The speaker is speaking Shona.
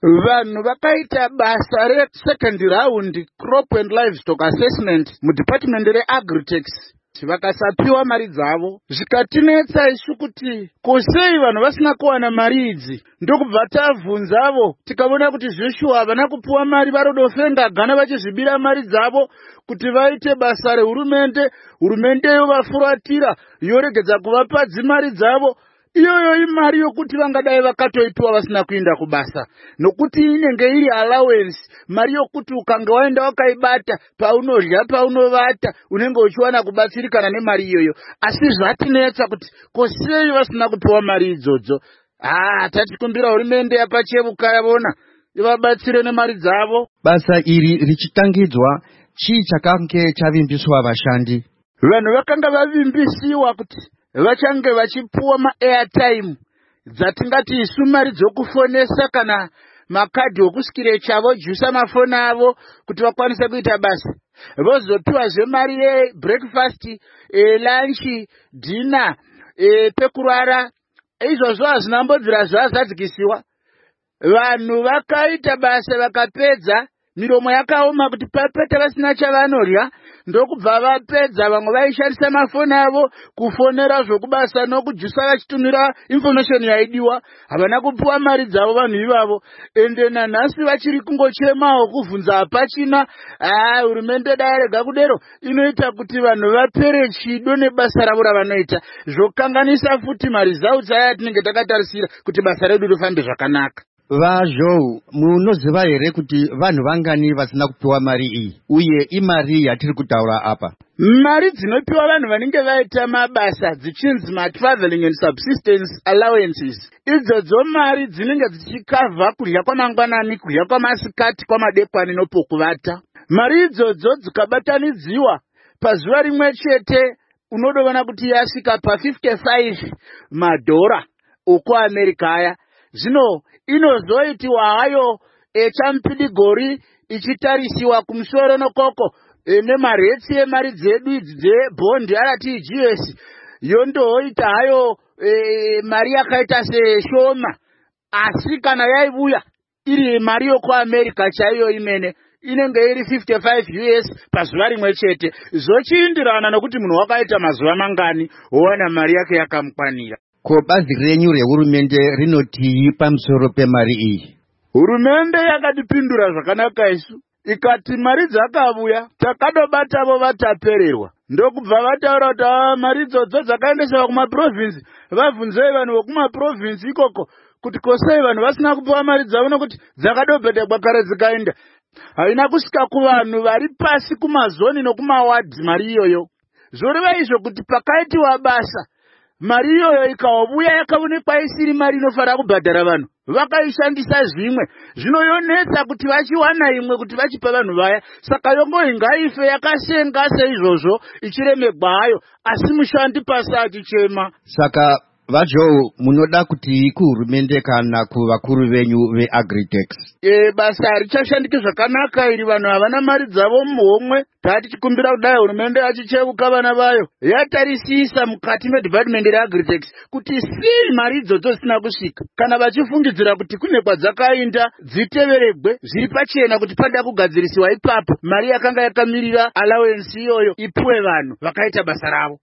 Vanhu vakaita basa re2nd round crop and livestock assessment mudepartment reAgritex vakasapiwa mari dzavo. Zvikatinetsa isu kuti kusei vanhu vasina kuwana mari idzi. Ndokubva tabvunzavo tikaona kuti zveshuwa havana kupiwa mari, varodofenga gana vachizvibira mari dzavo kuti vaite basa rehurumende. Hurumendeyo vafuratira yoregedza kuvapa dzimari dzavo. Iyoyo imari yokuti vangadai vakatoipiwa vasina kuenda kubasa, nokuti inenge iri allowance, mari yokuti ukanga waenda wakaibata paunodya paunovata unenge uchiwana kubatsirikana nemari iyoyo. Asi zvatinetsa kuti kosei vasina kupiwa mari idzodzo. Tatikumbira hurumende yapachevuka yavona ivabatsire nemari dzavo. Basa iri richitangidzwa chii chakange chavimbiswa vashandi? Vanhu vakanga vavimbisiwa kuti vachange vachipuwa ma-airtime dzatingati isu mari dzokufonesa kana makadhi okusikire chavo jusa mafoni avo kuti vakwanise kuita basa. Vozopiwa zvemari yebreakfast, lunch, dinner, pekurara. Izvozvo hazvinambodzira zvazadzikisiwa. Vanhu vakaita basa vakapedza, miromo yakaoma kuti papete vasina chavanodya. Ndokubva vapedza vamwe vaishandisa mafoni avo kufonera zvokubasa nokujusa vachitumira information yaidiwa. Havana kupiwa mari dzavo vanhu ivavo. Ende nanhasi vachiri kungochemawo kubvunza hapachina. Hurumende dai rega kudero inoita kuti vanhu vapere chido nebasa ravo ravanoita. Zvokanganisa futi maresults aya tinenge takatarisira kuti basa redu rifambe zvakanaka. Vazhou, munoziva here kuti vanhu vangani vasina kupiwa mari iyi, uye imari yatiri kutaura apa? Mari dzinopiwa vanhu vanenge vaita mabasa dzichinzi ma-traveling and subsistence allowances. Idzodzo mari dzinenge dzichikavha kudya kwamangwanani, kudya kwamasikati, kwamadekwani nopokuvata. Mari idzodzo dzikabatanidziwa pazuva rimwe chete unodovana kuti yasvika pa$55 okuAmerica aya. Zvino inozoitiwa hayo champidigori ichitarisiwa kumusoro nokoko nemaretsi emari dzedu idzi dzebhondi RTGS yondoita hayo mari yakaita seshoma. Asi kana yaibuya iri mari yokuAmerica chaiyo imene inenge iri $55 pazuva rimwe chete. Zvochiindirana nokuti munhu wakaita mazuva mangani wowana mari yake yakamukwanira. Ko bazi renyu rehurumende rinotii pamusoro pemari iyi? Hurumende yakatipindura zvakanaka isu. Ikati mari dzakabuya takadobatavo vatapererwa. Ndokubva vataura kuti mari idzodzo dzakaendeswa kumaprovinsi. Vabvunzei vanhu vokumaprovinsi ikoko kuti kosei vanhu vasina kupiwa mari dzavo nokuti dzakadobhetekwa kare dzikaenda. Haina kusvika kuvanhu vari pasi kumazoni nokumawadhi mari iyoyo. Zvoreva izvo kuti pakaitiwa basa mari iyoyo ikaobuya yakaonekwa isiri mari inofanira kubhadhara vanhu, vakaishandisa zvimwe. Zvinoyonetsa kuti vachiwana imwe kuti vachipa vanhu vaya. Saka yongoi ngaife yakasenga seizvozvo ichiremegwa hayo, asi mushandi pasi achichema. Saka Vazhou, munoda kuti kuhurumende kana kuvakuru venyu veAgritex? Basa richashandike zvakanaka iri vanhu havana mari dzavo muhomwe. Tatichikumbira kudai hurumende yachicheuka vana vayo yatarisisa mukati medepartment reAgritex kuti sei mari idzodzo dzisina kusvika. Kana vachifungidzira kuti kune kwadzakainda dziteveregwe zviri pachena kuti pada kugadzirisiwa ipapo mari yakanga yakamirira allowance iyoyo ipuwe vanhu vakaita basa ravo.